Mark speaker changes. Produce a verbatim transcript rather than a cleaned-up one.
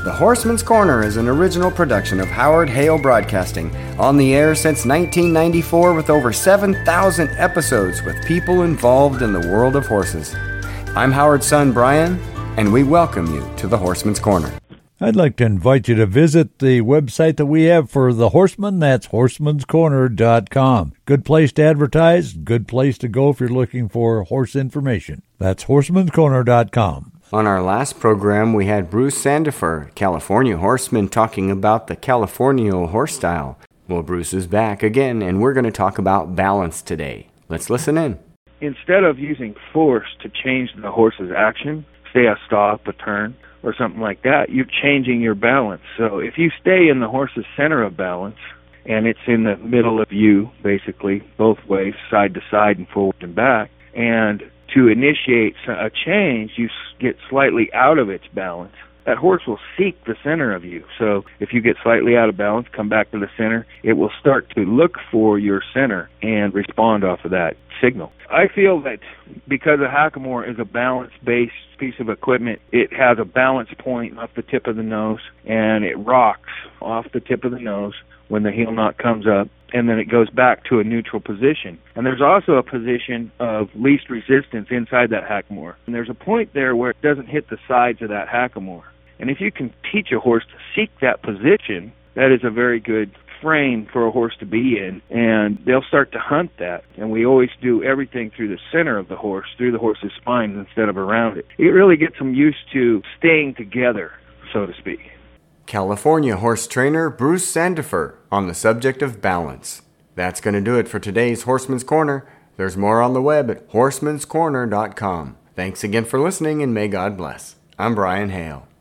Speaker 1: The Horseman's Corner is an original production of Howard Hale Broadcasting, on the air since nineteen ninety-four with over seven thousand episodes with people involved in the world of horses. I'm Howard's son, Brian, and we welcome you to the Horseman's Corner.
Speaker 2: I'd like to invite you to visit the website that we have for the Horseman. That's horseman's corner dot com. Good place to advertise, good place to go if you're looking for horse information. That's horseman's corner dot com.
Speaker 1: On our last program, we had Bruce Sandifer, California horseman, talking about the California horse style. Well, Bruce is back again, and we're going to talk about balance today. Let's listen in.
Speaker 3: Instead of using force to change the horse's action, say a stop, a turn, or something like that, you're changing your balance. So if you stay in the horse's center of balance, and it's in the middle of you, basically, both ways, side to side and forward and back, and to initiate a change, you get slightly out of its balance. That horse will seek the center of you. So if you get slightly out of balance, come back to the center, it will start to look for your center and respond off of that signal. I feel that because a hackamore is a balance-based piece of equipment, it has a balance point off the tip of the nose, and it rocks off the tip of the nose when the heel knot comes up, and then it goes back to a neutral position. And there's also a position of least resistance inside that hackamore. And there's a point there where it doesn't hit the sides of that hackamore. And if you can teach a horse to seek that position, that is a very good frame for a horse to be in, and they'll start to hunt that. And we always do everything through the center of the horse, through the horse's spine instead of around it. It really gets them used to staying together, so to speak.
Speaker 1: California horse trainer Bruce Sandifer on the subject of balance. That's going to do it for today's Horseman's Corner. There's more on the web at horseman's corner dot com. Thanks again for listening, and may God bless. I'm Brian Hale.